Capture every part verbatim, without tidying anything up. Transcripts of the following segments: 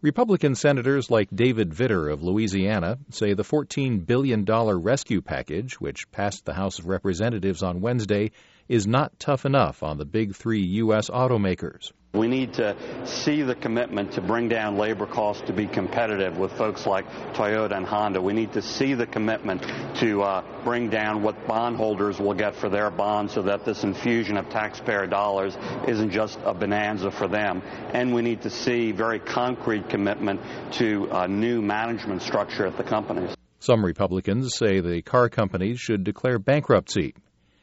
Republican senators like David Vitter of Louisiana say the fourteen billion dollars rescue package, which passed the House of Representatives on Wednesday, is not tough enough on the big three U S automakers. We need to see the commitment to bring down labor costs to be competitive with folks like Toyota and Honda. We need to see the commitment to uh, bring down what bondholders will get for their bonds so that this infusion of taxpayer dollars isn't just a bonanza for them. And we need to see very concrete commitment to a new management structure at the companies. Some Republicans say the car companies should declare bankruptcy.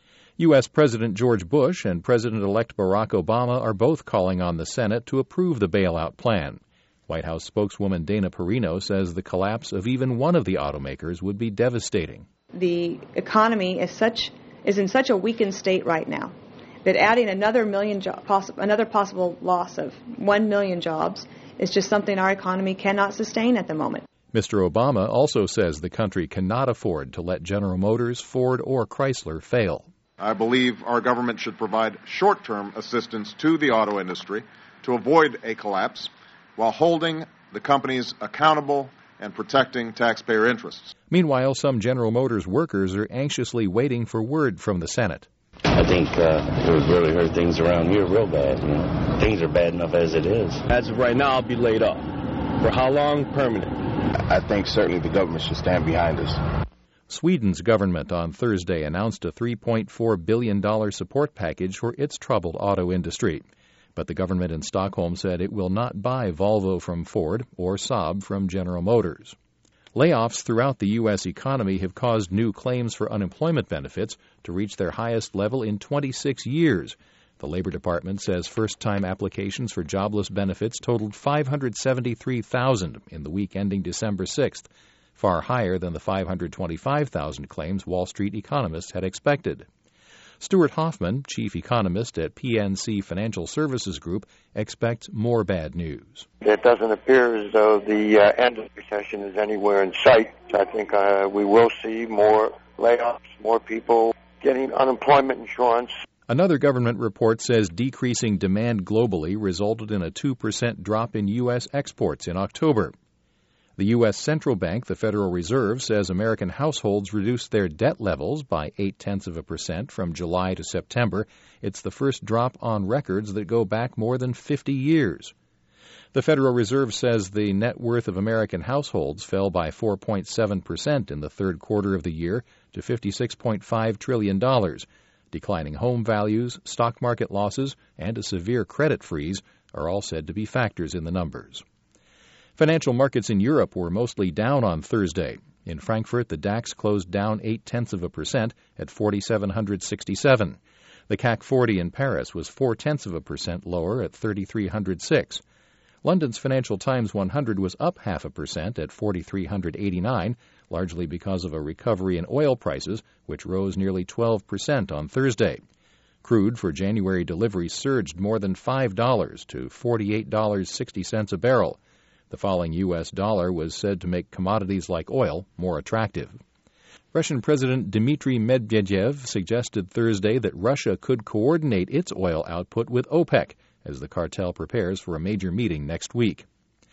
U S. President George Bush and President-elect Barack Obama are both calling on the Senate to approve the bailout plan. White House spokeswoman Dana Perino says the collapse of even one of the automakers would be devastating. The economy is such is in such a weakened state right now that adding another million jo- poss- another possible loss of one million jobs is just something our economy cannot sustain at the moment. Mister Obama also says the country cannot afford to let General Motors, Ford, or Chrysler fail. I believe our government should provide short-term assistance to the auto industry to avoid a collapse while holding the companies accountable and protecting taxpayer interests. Meanwhile, some General Motors workers are anxiously waiting for word from the Senate. I think uh, it would really hurt things around here real bad. You know? Things are bad enough as it is. As of right now, I'll be laid off. For how long? Permanent. I think certainly the government should stand behind us. Sweden's government on Thursday announced a three point four billion dollars support package for its troubled auto industry. But the government in Stockholm said it will not buy Volvo from Ford or Saab from General Motors. Layoffs throughout the U S economy have caused new claims for unemployment benefits to reach their highest level in twenty-six years. The Labor Department says first-time applications for jobless benefits totaled five hundred seventy-three thousand in the week ending December sixth. Far higher than the five hundred twenty-five thousand claims Wall Street economists had expected. Stuart Hoffman, chief economist at P N C Financial Services Group, expects more bad news. It doesn't appear as though the uh, end of the recession is anywhere in sight. I think uh, we will see more layoffs, more people getting unemployment insurance. Another government report says decreasing demand globally resulted in a two percent drop in U S exports in October. The U S Central Bank, the Federal Reserve, says American households reduced their debt levels by eight-tenths of a percent from July to September. It's the first drop on records that go back more than fifty years. The Federal Reserve says the net worth of American households fell by four point seven percent in the third quarter of the year to fifty-six point five trillion dollars. Declining home values, stock market losses, and a severe credit freeze are all said to be factors in the numbers. Financial markets in Europe were mostly down on Thursday. In Frankfurt, the DAX closed down eight-tenths of a percent at forty-seven hundred sixty-seven. The C A C forty in Paris was four-tenths of a percent lower at thirty-three hundred six. London's Financial Times one hundred was up half a percent at forty-three hundred eighty-nine, largely because of a recovery in oil prices, which rose nearly twelve percent on Thursday. Crude for January delivery surged more than five dollars to forty-eight dollars and sixty cents a barrel. The falling U S dollar was said to make commodities like oil more attractive. Russian President Dmitry Medvedev suggested Thursday that Russia could coordinate its oil output with OPEC as the cartel prepares for a major meeting next week.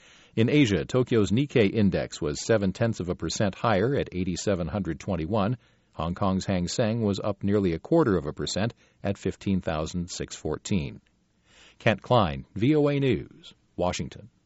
In Asia, Tokyo's Nikkei index was seven-tenths of a percent higher at eighty-seven hundred twenty-one. Hong Kong's Hang Seng was up nearly a quarter of a percent at fifteen thousand six hundred fourteen. Kent Klein, V O A News, Washington.